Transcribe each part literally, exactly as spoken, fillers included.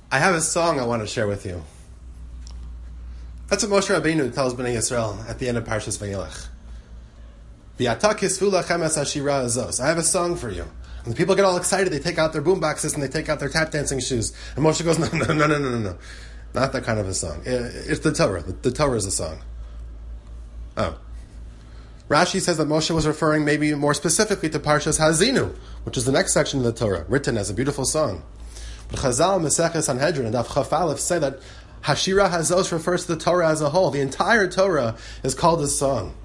I have a song I want to share with you. That's what Moshe Rabbeinu tells Bnei Yisrael at the end of Parshas Vayelech. V'ata kisvu lachem es hashira azos. I have a song for you. And the people get all excited. They take out their boom boxes and they take out their tap dancing shoes. And Moshe goes, no, no, no, no, no, no, no. Not that kind of a song. It's the Torah. The, the Torah is a song. Oh. Rashi says that Moshe was referring maybe more specifically to Parshas Hazinu, which is the next section of the Torah, written as a beautiful song. But Chazal, Maseches Sanhedrin, and Daf Chaf Aleph say that Hashira Hazos refers to the Torah as a whole. The entire Torah is called a song.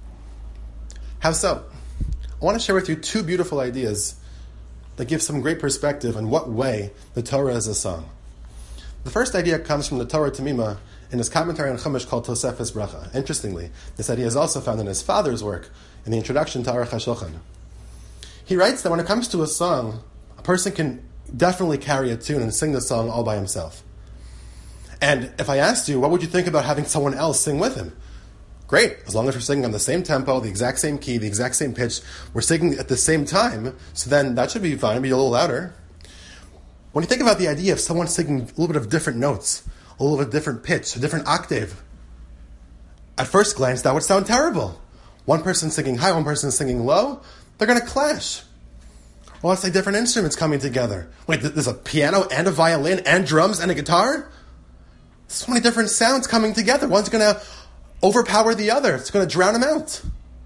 How so? I want to share with you two beautiful ideas that give some great perspective on what way the Torah is a song. The first idea comes from the Torah Tamima in his commentary on Chumash called Tosefes Bracha. Interestingly, this idea is also found in his father's work in the introduction to Aruch HaShulchan. He writes that when it comes to a song, a person can definitely carry a tune and sing the song all by himself. And if I asked you, what would you think about having someone else sing with him? Great, as long as we're singing on the same tempo, the exact same key, the exact same pitch, we're singing at the same time, so then that should be fine, be a little louder. When you think about the idea of someone singing a little bit of different notes, a little bit different pitch, a different octave, at first glance that would sound terrible. One person singing high, one person singing low, they're going to clash. Well, let's say different instruments coming together. Wait, there's a piano and a violin and drums and a guitar? So many different sounds coming together. One's going to overpower the other. It's going to drown them out.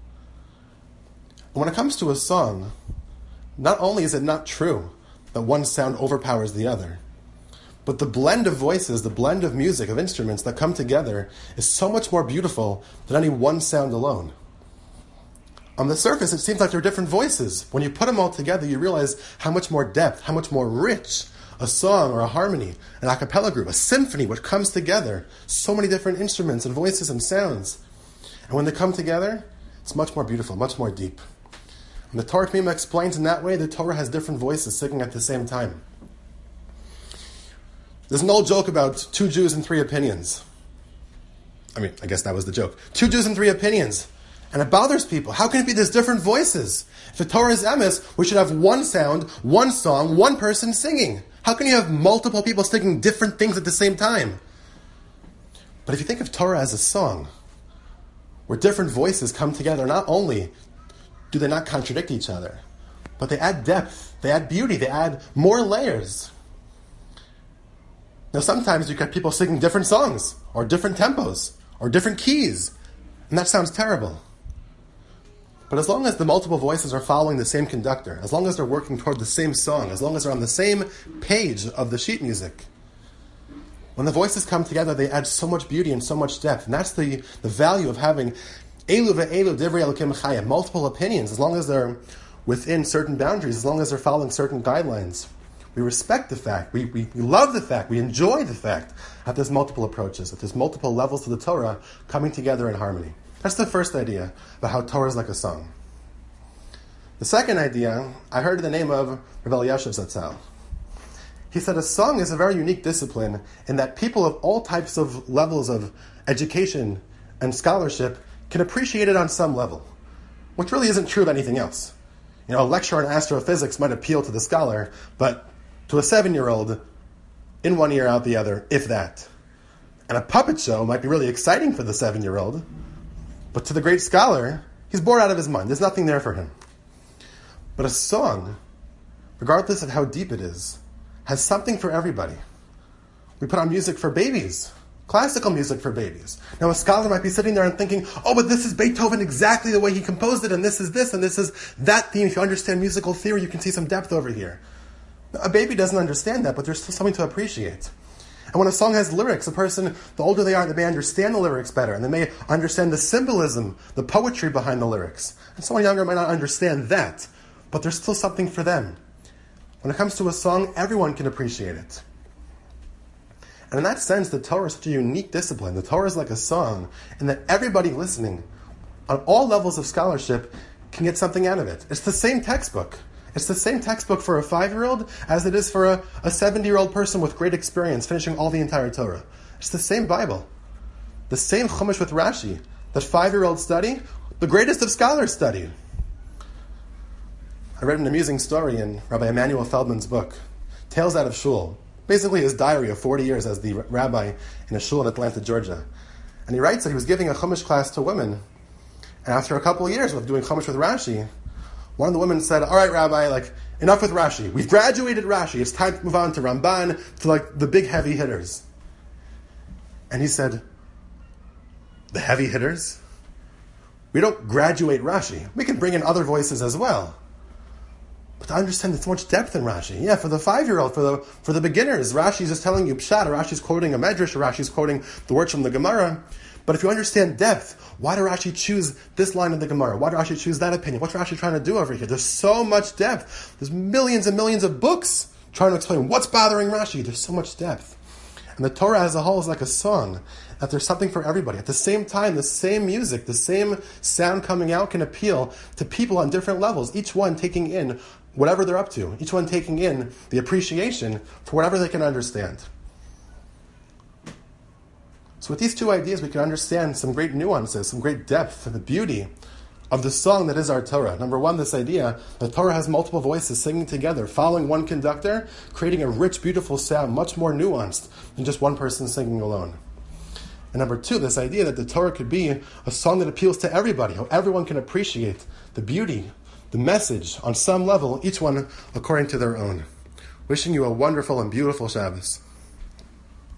When it comes to a song, not only is it not true that one sound overpowers the other, but the blend of voices, the blend of music, of instruments that come together is so much more beautiful than any one sound alone. On the surface, it seems like they're different voices. When you put them all together, you realize how much more depth, how much more rich a song or a harmony, an a cappella group, a symphony, which comes together, so many different instruments and voices and sounds. And when they come together, it's much more beautiful, much more deep. And the Torah Tamima explains in that way the Torah has different voices singing at the same time. There's an old joke about two Jews and three opinions. I mean, I guess that was the joke. Two Jews and three opinions. And it bothers people. How can it be there's different voices? If the Torah is emes, we should have one sound, one song, one person singing. How can you have multiple people singing different things at the same time? But if you think of Torah as a song, where different voices come together, not only do they not contradict each other, but they add depth, they add beauty, they add more layers. Now sometimes you get people singing different songs, or different tempos, or different keys, and that sounds terrible. But as long as the multiple voices are following the same conductor, as long as they're working toward the same song, as long as they're on the same page of the sheet music, when the voices come together, they add so much beauty and so much depth. And that's the, the value of having Elu ve'elu divrei Elokim chayim, multiple opinions, as long as they're within certain boundaries, as long as they're following certain guidelines. We respect the fact, we, we, we love the fact, we enjoy the fact that there's multiple approaches, that there's multiple levels to the Torah coming together in harmony. That's the first idea about how Torah is like a song. The second idea, I heard in the name of Rebbe Elyashiv Zatzal. He said a song is a very unique discipline in that people of all types of levels of education and scholarship can appreciate it on some level, which really isn't true of anything else. You know, a lecture on astrophysics might appeal to the scholar, but to a seven-year-old, in one ear, out the other, if that. And a puppet show might be really exciting for the seven-year-old, but to the great scholar, he's bored out of his mind. There's nothing there for him. But a song, regardless of how deep it is, has something for everybody. We put on music for babies, classical music for babies. Now a scholar might be sitting there and thinking, oh, but this is Beethoven exactly the way he composed it, and this is this, and this is that theme. If you understand musical theory, you can see some depth over here. A baby doesn't understand that, but there's still something to appreciate. And when a song has lyrics, a person, the older they are, they may understand the lyrics better, and they may understand the symbolism, the poetry behind the lyrics. And someone younger might not understand that, but there's still something for them. When it comes to a song, everyone can appreciate it. And in that sense, the Torah is such a unique discipline. The Torah is like a song, in that everybody listening, on all levels of scholarship, can get something out of it. It's the same textbook. It's the same textbook for a five-year-old as it is for a, a seventy-year-old person with great experience finishing all the entire Torah. It's the same Bible. The same Chumash with Rashi that five-year-olds study, the greatest of scholars study. I read an amusing story in Rabbi Emanuel Feldman's book, Tales Out of Shul. basically his diary of forty years as the rabbi in a shul in Atlanta, Georgia. And he writes that he was giving a Chumash class to women. And after a couple of years of doing Chumash with Rashi, one of the women said, all right, Rabbi, like, enough with Rashi. We've graduated Rashi. It's time to move on to Ramban, to like the big heavy hitters. And he said, the heavy hitters? We don't graduate Rashi. We can bring in other voices as well. But to understand there's so much depth in Rashi. Yeah, for the five-year-old, for the for the beginners, Rashi's just telling you pshat, or Rashi's quoting a medrash, or Rashi's quoting the words from the Gemara. But if you understand depth, why did Rashi choose this line of the Gemara? Why did Rashi choose that opinion? What's Rashi trying to do over here? There's so much depth. There's millions and millions of books trying to explain what's bothering Rashi. There's so much depth. And the Torah as a whole is like a song, that there's something for everybody. At the same time, the same music, the same sound coming out can appeal to people on different levels, each one taking in whatever they're up to, each one taking in the appreciation for whatever they can understand. So with these two ideas, we can understand some great nuances, some great depth, and the beauty of the song that is our Torah. Number one, this idea that Torah has multiple voices singing together, following one conductor, creating a rich, beautiful sound, much more nuanced than just one person singing alone. And number two, this idea that the Torah could be a song that appeals to everybody, how everyone can appreciate the beauty, the message, on some level, each one according to their own. Wishing you a wonderful and beautiful Shabbos.